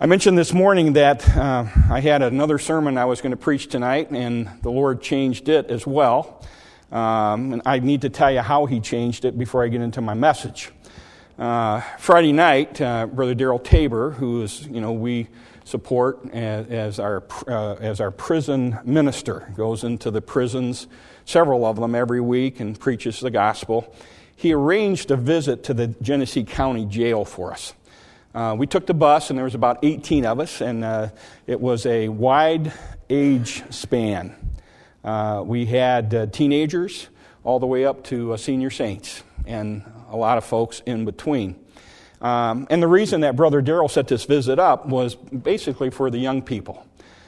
I mentioned this morning that I had another sermon I was going to preach tonight, and the Lord changed it as well. And I need to tell you how He changed it before I get into my message. Friday night, Brother Daryl Tabor, who is, we support as our prison minister, goes into the prisons, several of them every week, and preaches the gospel. He arranged a visit to the Genesee County Jail for us. We took the bus, and there was about 18 of us, and it was a wide age span. We had teenagers all the way up to senior saints, and a lot of folks in between. And the reason that Brother Daryl set this visit up was basically for the young people.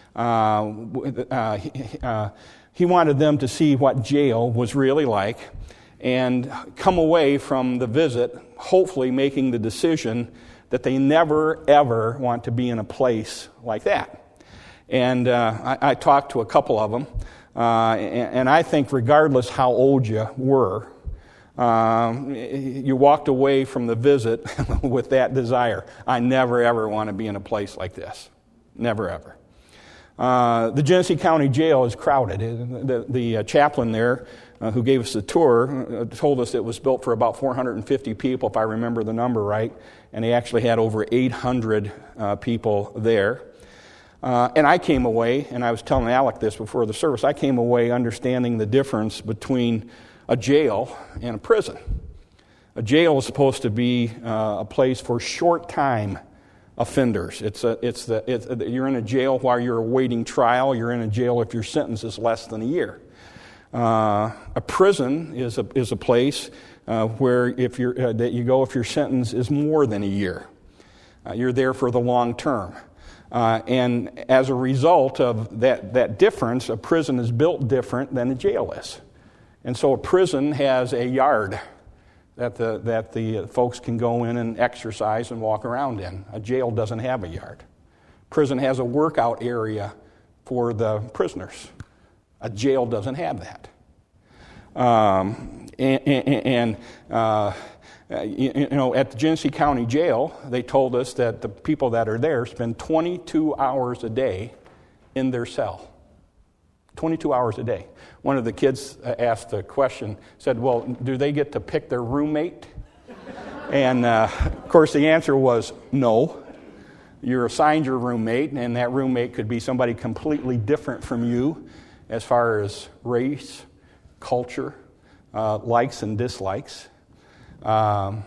He wanted them to see what jail was really like and come away from the visit hopefully making the decision that they never, ever want to be in a place like that. And I talked to a couple of them, and I think regardless how old you were, you walked away from the visit with that desire. I never, ever want to be in a place like this. Never, ever. The Genesee County Jail is crowded. The chaplain there who gave us the tour told us it was built for about 450 people, if I remember the number right, and they actually had over 800 people there. And I came away, and I was telling Alec this before the service, I came away understanding the difference between a jail and a prison. A jail is supposed to be a place for short-time offenders. You're in a jail while you're awaiting trial. You're in a jail if your sentence is less than a year. A prison is a place where that you go if your sentence is more than a year. You're there for the long term. And as a result of that difference, a prison is built different than a jail is. And so a prison has a yard that the folks can go in and exercise and walk around in. A jail doesn't have a yard. Prison has a workout area for the prisoners. A jail doesn't have that. At the Genesee County Jail, they told us that the people that are there spend 22 hours a day in their cell. 22 hours a day. One of the kids asked the question, said, well, do they get to pick their roommate? And, of course, the answer was no. You're assigned your roommate, and that roommate could be somebody completely different from you as far as race, culture, likes and dislikes. And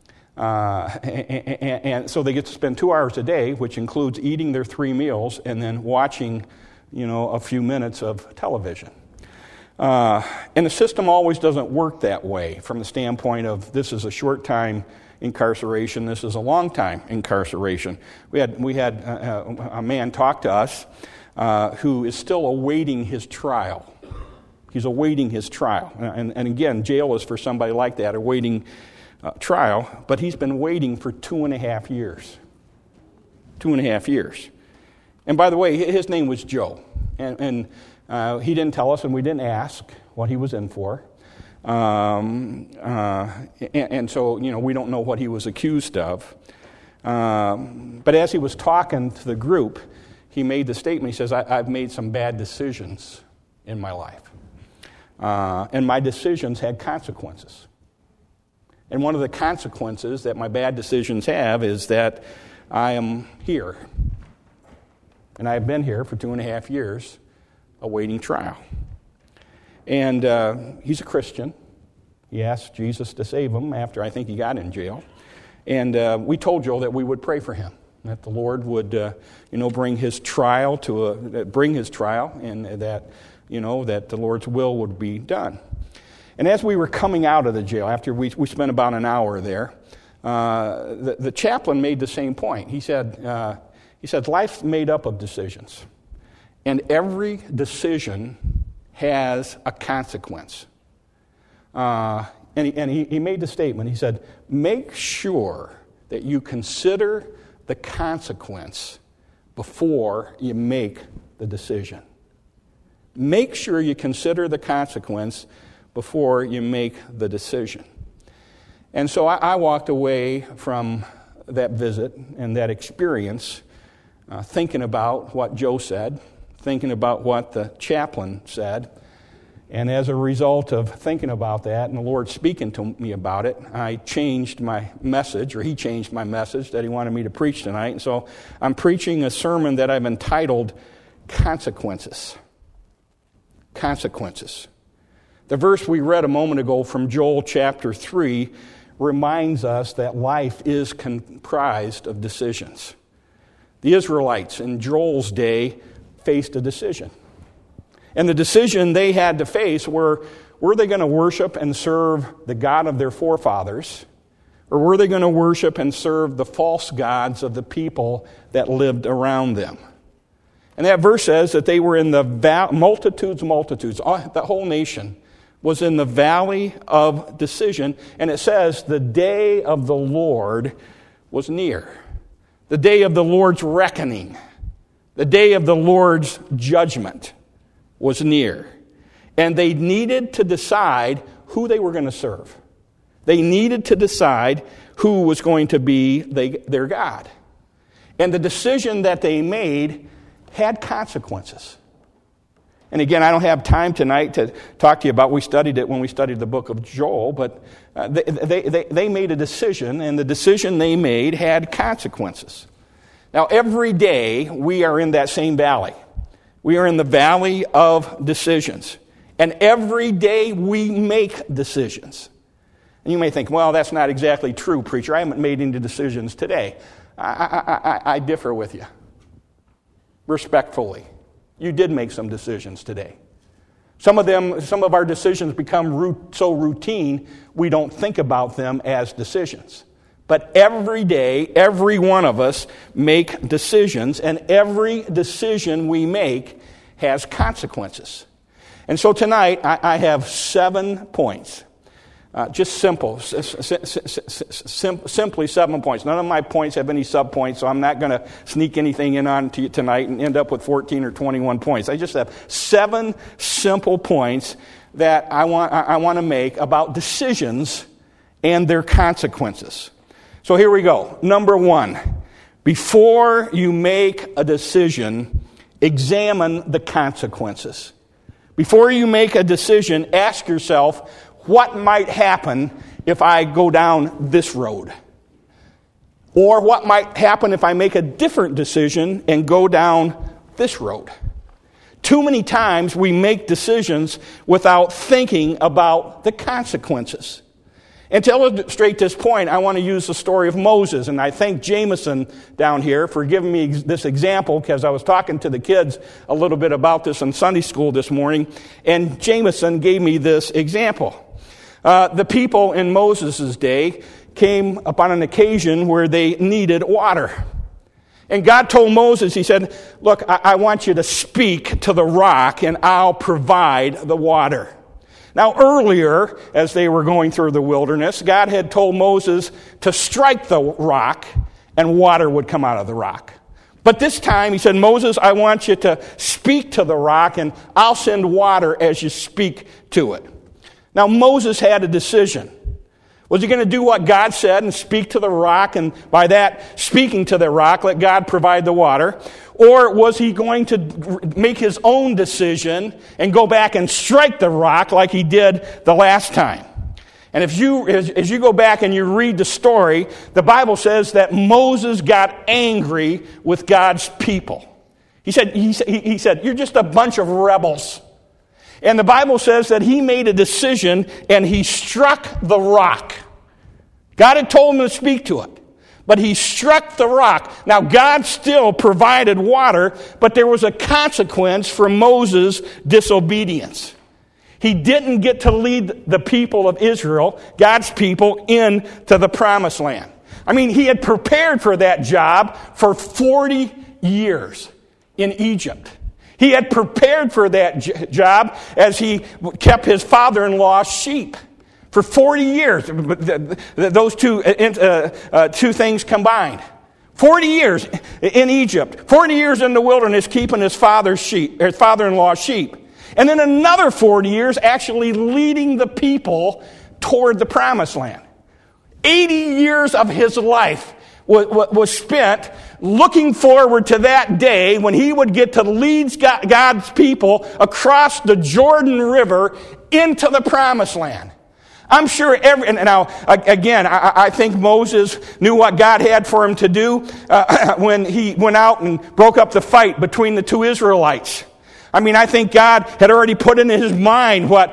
so they get to spend 2 hours a day, which includes eating their 3 meals and then watching, a few minutes of television. And the system always doesn't work that way from the standpoint of this is a short time incarceration, this is a long time incarceration. We had a man talk to us who is still awaiting his trial. He's awaiting his trial. And again, jail is for somebody like that, awaiting trial, but he's been waiting for 2.5 years. 2.5 years. And by the way, his name was Joe. And he didn't tell us, and we didn't ask what he was in for. And so, we don't know what he was accused of. But as he was talking to the group, he made the statement, he says, I've made some bad decisions in my life. And my decisions had consequences. And one of the consequences that my bad decisions have is that I am here. And I've been here for 2.5 years awaiting trial. And he's a Christian. He asked Jesus to save him after I think he got in jail. And we told Joe that we would pray for him, that the Lord would, bring his trial and that, that the Lord's will would be done. And as we were coming out of the jail, after we spent about an hour there, the chaplain made the same point. He said, life's made up of decisions. And every decision has a consequence. And he made the statement. He said, make sure that you consider the consequence before you make the decision. Make sure you consider the consequence before you make the decision. And so I walked away from that visit and that experience thinking about what Joe said, thinking about what the chaplain said. And as a result of thinking about that and the Lord speaking to me about it, I changed my message, or he changed my message that he wanted me to preach tonight. And so I'm preaching a sermon that I've entitled Consequences. Consequences. The verse we read a moment ago from Joel chapter 3 reminds us that life is comprised of decisions. The Israelites in Joel's day faced a decision. And the decision they had to face were they going to worship and serve the God of their forefathers, or were they going to worship and serve the false gods of the people that lived around them? And that verse says that they were in the multitudes, the whole nation was in the valley of decision. And it says the day of the Lord was near. The day of the Lord's reckoning. The day of the Lord's judgment was near. And they needed to decide who they were going to serve. They needed to decide who was going to be their God. And the decision that they made had consequences. And again, I don't have time tonight to talk to you about, we studied it when we studied the book of Joel, but they made a decision, and the decision they made had consequences. Now, every day we are in that same valley. We are in the valley of decisions. And every day we make decisions. And you may think, well, that's not exactly true, preacher. I haven't made any decisions today. I differ with you. Respectfully. You did make some decisions today. Some of our decisions become so routine, we don't think about them as decisions. But every day, every one of us make decisions, and every decision we make has consequences. And so tonight, I have 7 points. Just simply 7 points. None of my points have any subpoints, so I'm not going to sneak anything in on to you tonight and end up with 14 or 21 points. I just have 7 simple points that I want to make about decisions and their consequences. So here we go. Number 1, before you make a decision, examine the consequences. Before you make a decision, ask yourself, what might happen if I go down this road? Or what might happen if I make a different decision and go down this road? Too many times we make decisions without thinking about the consequences. And to illustrate this point, I want to use the story of Moses. And I thank Jameson down here for giving me this example, because I was talking to the kids a little bit about this in Sunday school this morning. And Jameson gave me this example. The people in Moses' day came upon an occasion where they needed water. And God told Moses, he said, look, I want you to speak to the rock and I'll provide the water. Now earlier, as they were going through the wilderness, God had told Moses to strike the rock and water would come out of the rock. But this time he said, Moses, I want you to speak to the rock and I'll send water as you speak to it. Now Moses had a decision. Was he going to do what God said and speak to the rock, and by that, speaking to the rock, let God provide the water? Or was he going to make his own decision and go back and strike the rock like he did the last time? And as you go back and you read the story, the Bible says that Moses got angry with God's people. He said, you're just a bunch of rebels. And the Bible says that he made a decision and he struck the rock. God had told him to speak to it, but he struck the rock. Now, God still provided water, but there was a consequence for Moses' disobedience. He didn't get to lead the people of Israel, God's people, into the promised land. I mean, he had prepared for that job for 40 years in Egypt. He had prepared for that job as he kept his father-in-law's sheep for 40 years. Those two things combined. 40 years in Egypt. 40 years in the wilderness keeping his father-in-law's sheep. And then another 40 years actually leading the people toward the promised land. 80 years of his life was spent looking forward to that day when he would get to lead God's people across the Jordan River into the Promised Land. I'm sure I think Moses knew what God had for him to do when he went out and broke up the fight between the two Israelites. I mean, I think God had already put in his mind how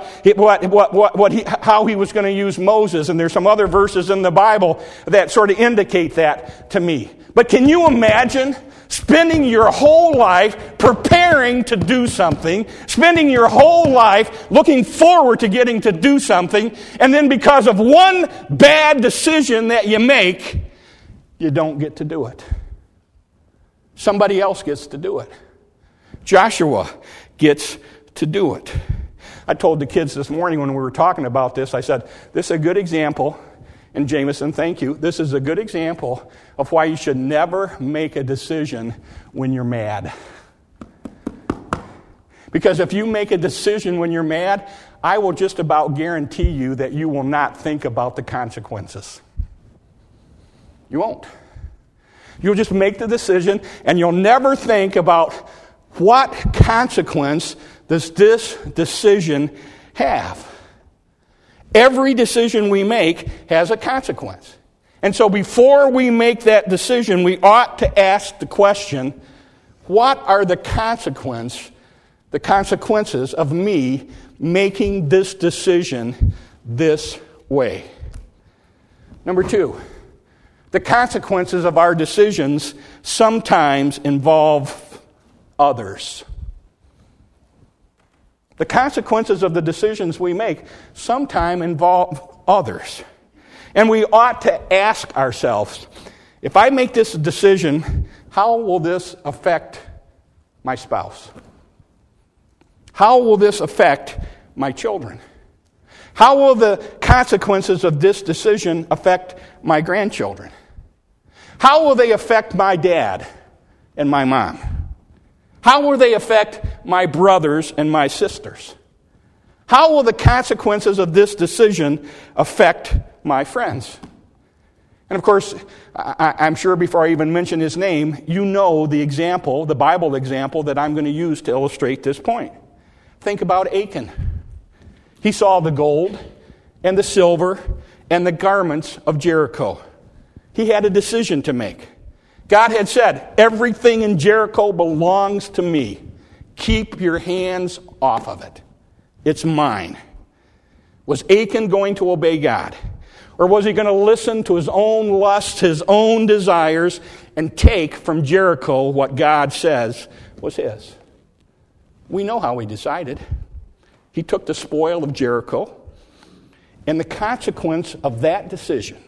he was going to use Moses, and there's some other verses in the Bible that sort of indicate that to me. But can you imagine spending your whole life preparing to do something, spending your whole life looking forward to getting to do something, and then because of one bad decision that you make, you don't get to do it? Somebody else gets to do it. Joshua gets to do it. I told the kids this morning when we were talking about this, I said, this is a good example, and Jameson, thank you, this is a good example of why you should never make a decision when you're mad. Because if you make a decision when you're mad, I will just about guarantee you that you will not think about the consequences. You won't. You'll just make the decision, and you'll never think about what consequence does this decision have. Every decision we make has a consequence. And so before we make that decision, we ought to ask the question, what are the consequences of me making this decision this way? Number 2, the consequences of our decisions sometimes involve others. The consequences of the decisions we make sometimes involve others. And we ought to ask ourselves, if I make this decision, how will this affect my spouse? How will this affect my children? How will the consequences of this decision affect my grandchildren? How will they affect my dad and my mom? How will they affect my brothers and my sisters? How will the consequences of this decision affect my friends? And of course, I'm sure before I even mention his name, you know the example, the Bible example that I'm going to use to illustrate this point. Think about Achan. He saw the gold and the silver and the garments of Jericho. He had a decision to make. God had said, everything in Jericho belongs to me. Keep your hands off of it. It's mine. Was Achan going to obey God? Or was he going to listen to his own lusts, his own desires, and take from Jericho what God says was his? We know how he decided. He took the spoil of Jericho, and the consequence of that decision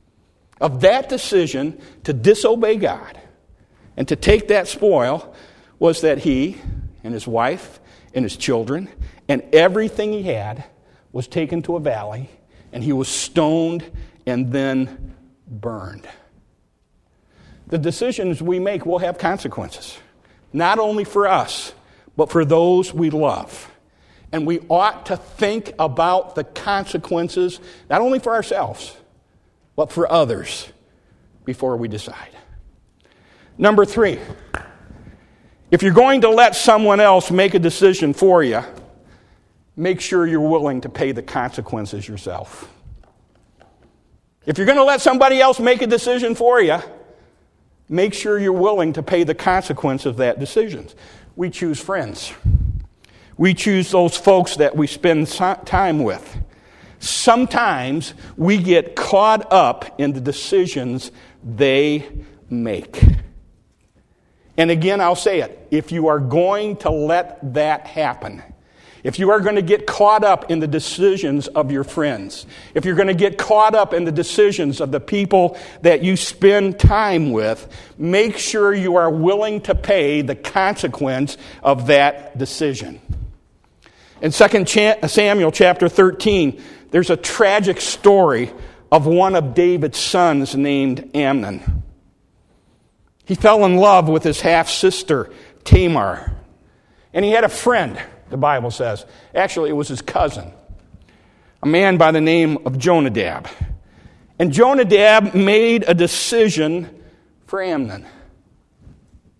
to disobey God and to take that spoil was that he and his wife and his children and everything he had was taken to a valley, and he was stoned and then burned. The decisions we make will have consequences, not only for us, but for those we love. And we ought to think about the consequences, not only for ourselves, but for others before we decide. Number 3, if you're going to let someone else make a decision for you, make sure you're willing to pay the consequences yourself. If you're going to let somebody else make a decision for you, make sure you're willing to pay the consequence of that decision. We choose friends. We choose those folks that we spend time with. Sometimes we get caught up in the decisions they make. And again, I'll say it. If you are going to let that happen, if you are going to get caught up in the decisions of your friends, if you're going to get caught up in the decisions of the people that you spend time with, make sure you are willing to pay the consequence of that decision. In 2 Samuel chapter 13, there's a tragic story of one of David's sons named Amnon. He fell in love with his half-sister, Tamar. And he had a friend, the Bible says. Actually, it was his cousin, a man by the name of Jonadab. And Jonadab made a decision for Amnon.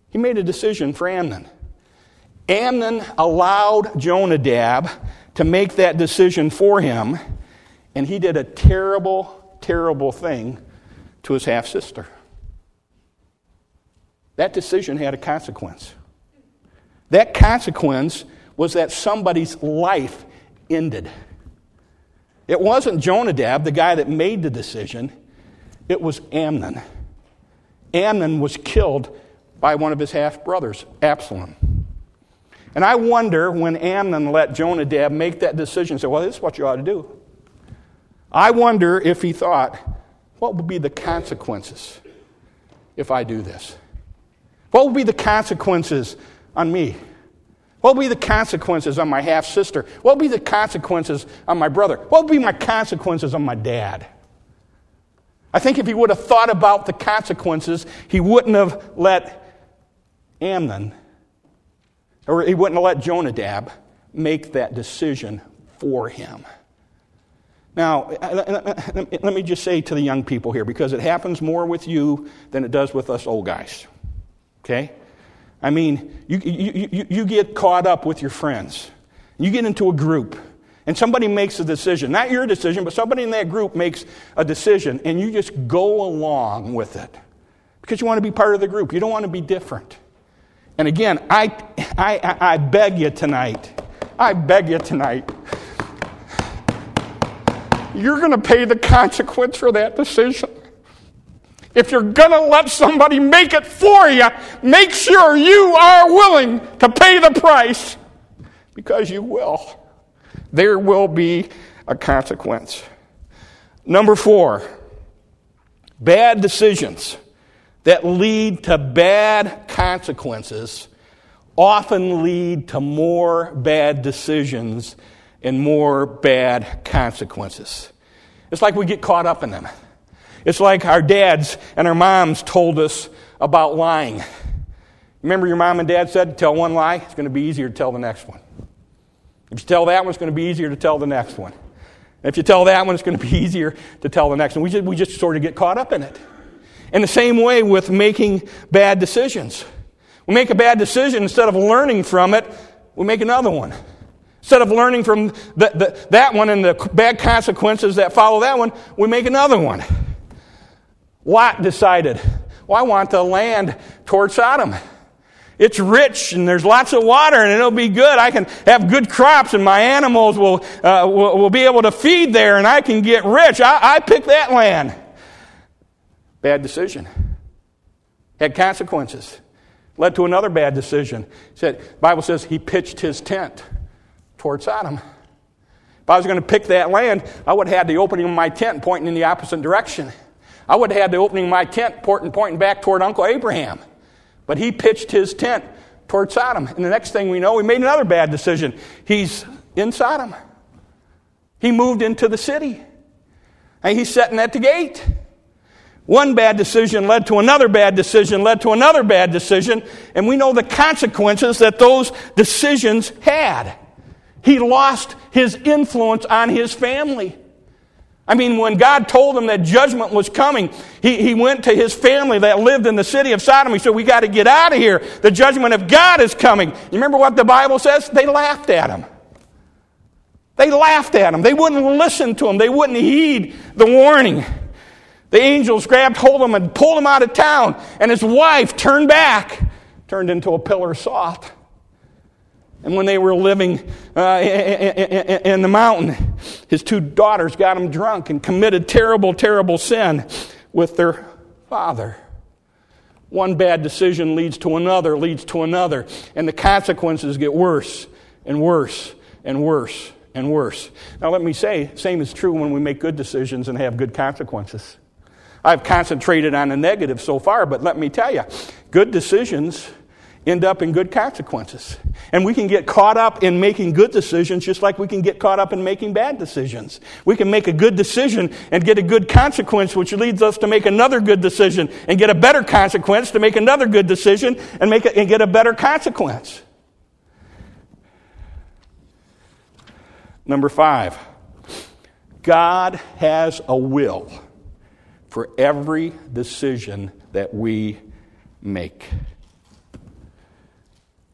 He made a decision for Amnon. Amnon allowed Jonadab to make that decision for him, and he did a terrible, terrible thing to his half-sister. That decision had a consequence. That consequence was that somebody's life ended. It wasn't Jonadab, the guy that made the decision. It was Amnon. Amnon was killed by one of his half-brothers, Absalom. And I wonder when Amnon let Jonadab make that decision, say, well, this is what you ought to do. I wonder if he thought, what would be the consequences if I do this? What would be the consequences on me? What would be the consequences on my half-sister? What would be the consequences on my brother? What would be my consequences on my dad? I think if he would have thought about the consequences, he wouldn't have let Amnon, or he wouldn't have let Jonadab make that decision for him. Now, let me just say to the young people here, because it happens more with you than it does with us old guys. Okay? I mean, you get caught up with your friends. You get into a group, and somebody makes a decision. Not your decision, but somebody in that group makes a decision, and you just go along with it. Because you want to be part of the group. You don't want to be different. And again, I beg you tonight. You're going to pay the consequence for that decision. If you're going to let somebody make it for you, make sure you are willing to pay the price, because you will. There will be a consequence. Number 4, bad decisions that lead to bad consequences often lead to more bad decisions and more bad consequences. It's like we get caught up in them. It's like our dads and our moms told us about lying. Remember your mom and dad said, tell one lie, it's going to be easier to tell the next one. If you tell that one, it's going to be easier to tell the next one. And if you tell that one, it's going to be easier to tell the next one. We just sort of get caught up in it. In the same way with making bad decisions. We make a bad decision, instead of learning from it, we make another one. Instead of learning from that one and the bad consequences that follow that one, we make another one. Lot decided, well, I want the land toward Sodom. It's rich and there's lots of water and it'll be good. I can have good crops and my animals will be able to feed there and I can get rich. I pick that land. Bad decision. Had consequences. Led to another bad decision. The Bible says he pitched his tent toward Sodom. If I was going to pick that land, I would have had the opening of my tent pointing in the opposite direction. I would have had the opening of my tent pointing back toward Uncle Abraham. But he pitched his tent toward Sodom. And the next thing we know, we made another bad decision. He's in Sodom. He moved into the city. And he's sitting at the gate. One bad decision led to another bad decision, led to another bad decision. And we know the consequences that those decisions had. He lost his influence on his family. I mean, when God told him that judgment was coming, he went to his family that lived in the city of Sodom. He said, we got to get out of here. The judgment of God is coming. You remember what the Bible says? They laughed at him. They laughed at him. They wouldn't listen to him. They wouldn't heed the warning. The angels grabbed hold of him and pulled him out of town. And his wife turned into a pillar of salt. And when they were living in the mountain, his 2 daughters got him drunk and committed terrible, terrible sin with their father. One bad decision leads to another, and the consequences get worse and worse and worse and worse. Now let me say, same is true when we make good decisions and have good consequences. I've concentrated on the negative so far, but let me tell you, good decisions end up in good consequences. And we can get caught up in making good decisions just like we can get caught up in making bad decisions. We can make a good decision and get a good consequence, which leads us to make another good decision and get a better consequence to make another good decision and get a better consequence. Number 5, God has a will for every decision that we make.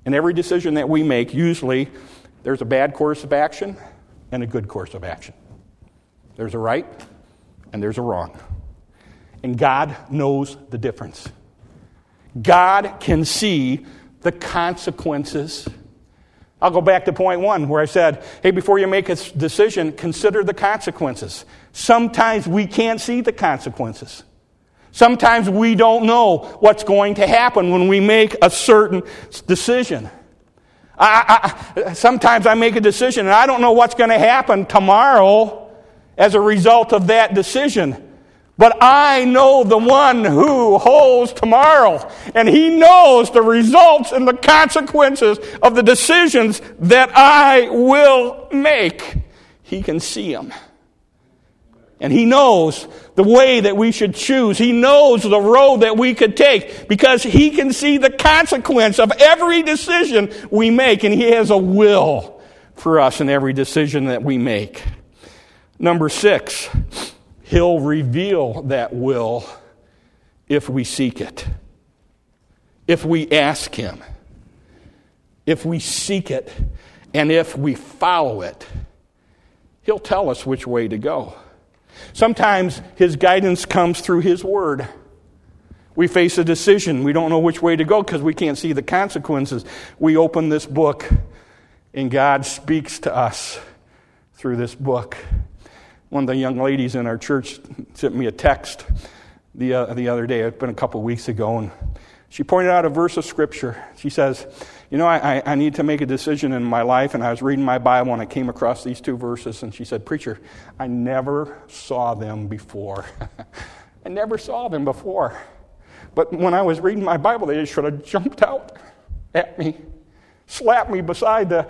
In every decision that we make, usually there's a bad course of action and a good course of action. There's a right and there's a wrong. And God knows the difference. God can see the consequences. I'll go back to point 1 where I said, hey, before you make a decision, consider the consequences. Sometimes we can't see the consequences. Sometimes we don't know what's going to happen when we make a certain decision. Sometimes I make a decision and I don't know what's going to happen tomorrow as a result of that decision. But I know the one who holds tomorrow, and he knows the results and the consequences of the decisions that I will make. He can see them. And he knows the way that we should choose. He knows the road that we could take because he can see the consequence of every decision we make, and he has a will for us in every decision that we make. Number 6, he'll reveal that will if we seek it. If we ask him. If we seek it and if we follow it. He'll tell us which way to go. Sometimes his guidance comes through his word. We face a decision. We don't know which way to go because we can't see the consequences. We open this book and God speaks to us through this book. One of the young ladies in our church sent me a text the other day. It's been a couple of weeks ago, and she pointed out a verse of Scripture. She says, I need to make a decision in my life, and I was reading my Bible, and I came across these 2 verses, and she said, Preacher, I never saw them before. I never saw them before. But when I was reading my Bible, they just should have jumped out at me. Slapped me beside the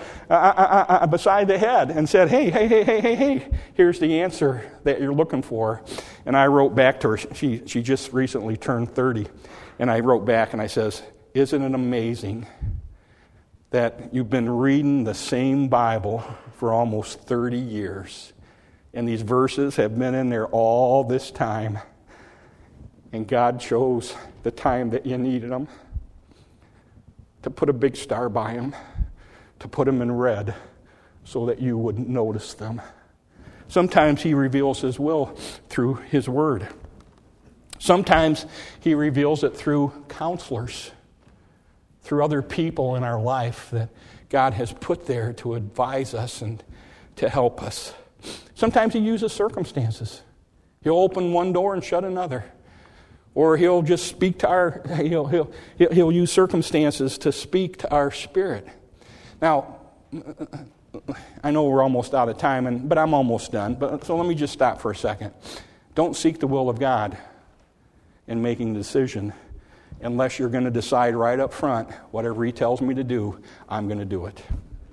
head and said, hey, here's the answer that you're looking for. And I wrote back to her. She just recently turned 30. And I wrote back and I says, isn't it amazing that you've been reading the same Bible for almost 30 years, and these verses have been in there all this time, and God chose the time that you needed them to put a big star by them, to put them in red so that you would notice them. Sometimes he reveals his will through his word. Sometimes he reveals it through counselors, through other people in our life that God has put there to advise us and to help us. Sometimes he uses circumstances. He'll open one door and shut another. Or he'll just speak to he'll use circumstances to speak to our spirit. Now, I know we're almost out of time, but I'm almost done. So let me just stop for a second. Don't seek the will of God in making a decision unless you're going to decide right up front, whatever he tells me to do, I'm going to do it.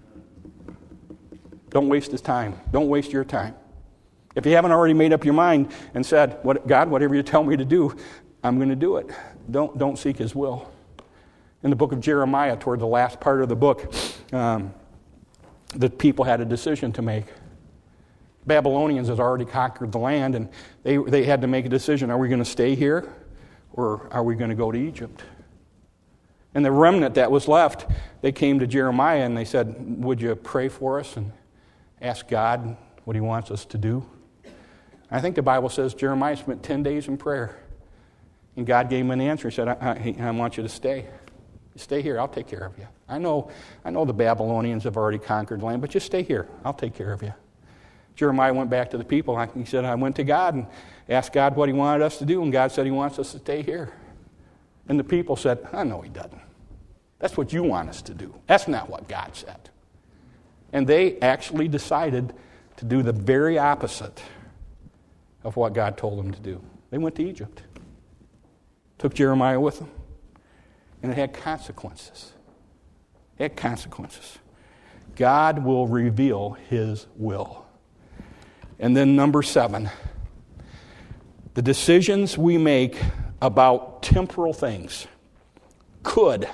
Don't waste his time. Don't waste your time. If you haven't already made up your mind and said, God, whatever you tell me to do, I'm going to do it. Don't seek his will. In the book of Jeremiah, toward the last part of the book, the people had a decision to make. Babylonians had already conquered the land, and they had to make a decision. Are we going to stay here, or are we going to go to Egypt? And the remnant that was left, they came to Jeremiah and they said, would you pray for us and ask God what he wants us to do? I think the Bible says Jeremiah spent 10 days in prayer. And God gave him an answer. He said, I want you to stay. Stay here. I'll take care of you. I know the Babylonians have already conquered the land, but just stay here. I'll take care of you. Jeremiah went back to the people. He said, I went to God and asked God what he wanted us to do, and God said he wants us to stay here. And the people said, no, he doesn't. That's what you want us to do. That's not what God said. And they actually decided to do the very opposite of what God told them to do. They went to Egypt. Took Jeremiah with them. And it had consequences. It had consequences. God will reveal his will. And then number 7, the decisions we make about temporal things could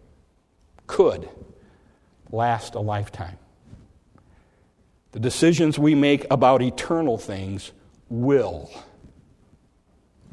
last a lifetime. The decisions we make about eternal things will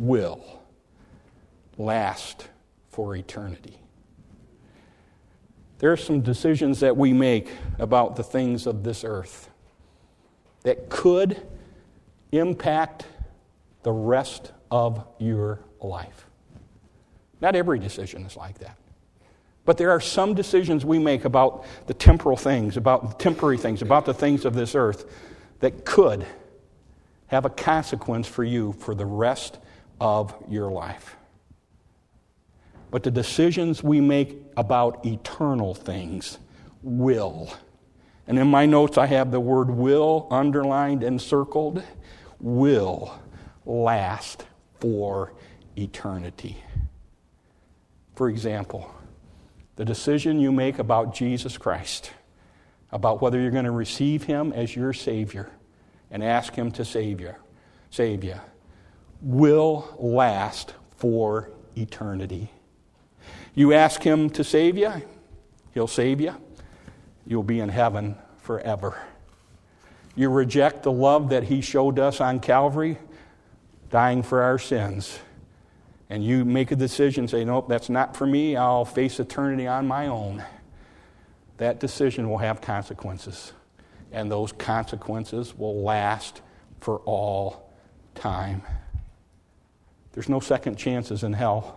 last for eternity. There are some decisions that we make about the things of this earth that could impact the rest of your life. Not every decision is like that. But there are some decisions we make about the temporal things, about the temporary things, about the things of this earth that could have a consequence for you for the rest of your life. But the decisions we make about eternal things will. And in my notes I have the word will underlined and circled. Will last for eternity. For example, the decision you make about Jesus Christ, about whether you're going to receive Him as your Savior and ask Him to save you, will last for eternity. You ask Him to save you, He'll save you. You'll be in heaven forever. You reject the love that He showed us on Calvary, dying for our sins, and you make a decision, say, nope, that's not for me, I'll face eternity on my own. That decision will have consequences, and those consequences will last for all time. There's no second chances in hell.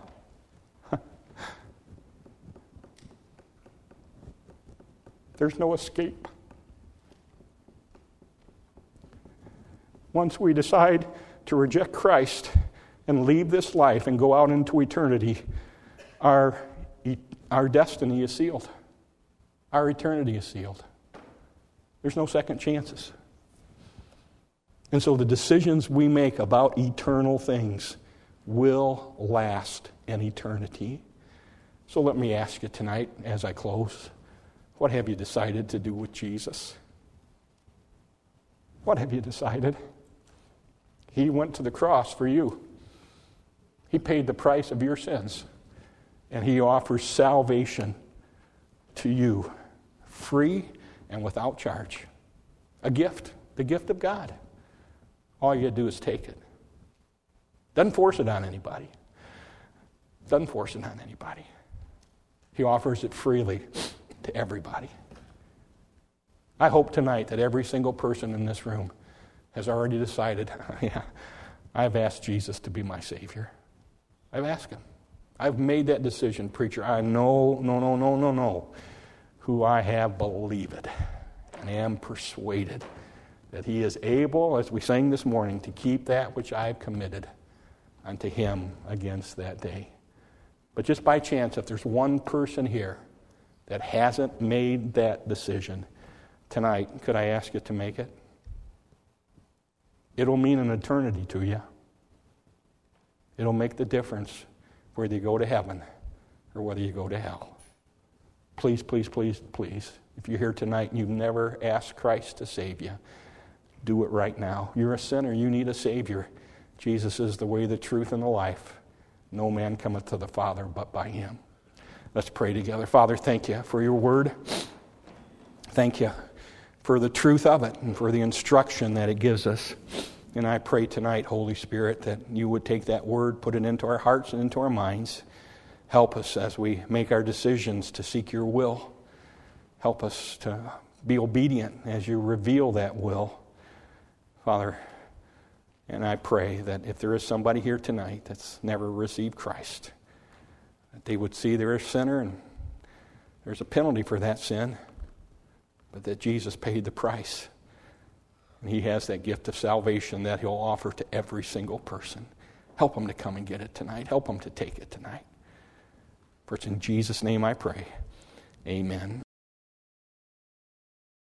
There's no escape. Once we decide to reject Christ and leave this life and go out into eternity, our destiny is sealed. Our eternity is sealed. There's no second chances. And so the decisions we make about eternal things will last an eternity. So let me ask you tonight as I close, what have you decided to do with Jesus? What have you decided? He went to the cross for you. He paid the price of your sins. And He offers salvation to you, free and without charge. A gift, the gift of God. All you do is take it. Doesn't force it on anybody. Doesn't force it on anybody. He offers it freely to everybody. I hope tonight that every single person in this room has already decided, yeah, I've asked Jesus to be my Savior. I've asked Him. I've made that decision, preacher. I know who I have believed and am persuaded that He is able, as we sang this morning, to keep that which I have committed unto Him against that day. But just by chance, if there's one person here that hasn't made that decision tonight, could I ask you to make it? It'll mean an eternity to you. It'll make the difference whether you go to heaven or whether you go to hell. Please, please, please, please, if you're here tonight and you've never asked Christ to save you, do it right now. You're a sinner. You need a Savior. Jesus is the way, the truth, and the life. No man cometh to the Father but by Him. Let's pray together. Father, thank You for Your word. Thank You for the truth of it and for the instruction that it gives us. And I pray tonight, Holy Spirit, that You would take that word, put it into our hearts and into our minds. Help us as we make our decisions to seek Your will. Help us to be obedient as You reveal that will. Father, and I pray that if there is somebody here tonight that's never received Christ, that they would see they're a sinner and there's a penalty for that sin, but that Jesus paid the price. And He has that gift of salvation that He'll offer to every single person. Help them to come and get it tonight. Help them to take it tonight. For it's in Jesus' name I pray. Amen.